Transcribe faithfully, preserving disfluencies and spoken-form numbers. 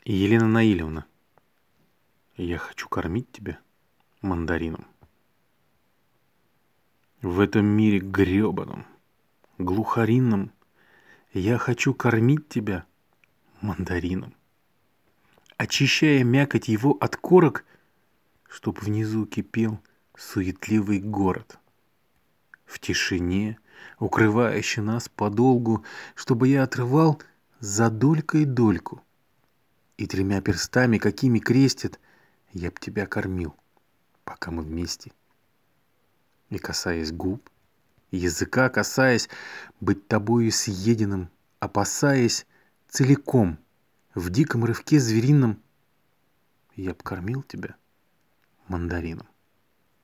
Елена Наильевна, я хочу кормить тебя мандарином. В этом мире грёбаном, глухаринном я хочу кормить тебя мандарином, очищая мякоть его от корок, чтоб внизу кипел суетливый город. В тишине, укрывающей нас подолгу, чтобы я отрывал за долькой дольку. И тремя перстами, какими крестят, я б тебя кормил, пока мы вместе. И касаясь губ, языка касаясь, быть тобою съеденным, опасаясь целиком, в диком рывке зверином, я б кормил тебя мандарином.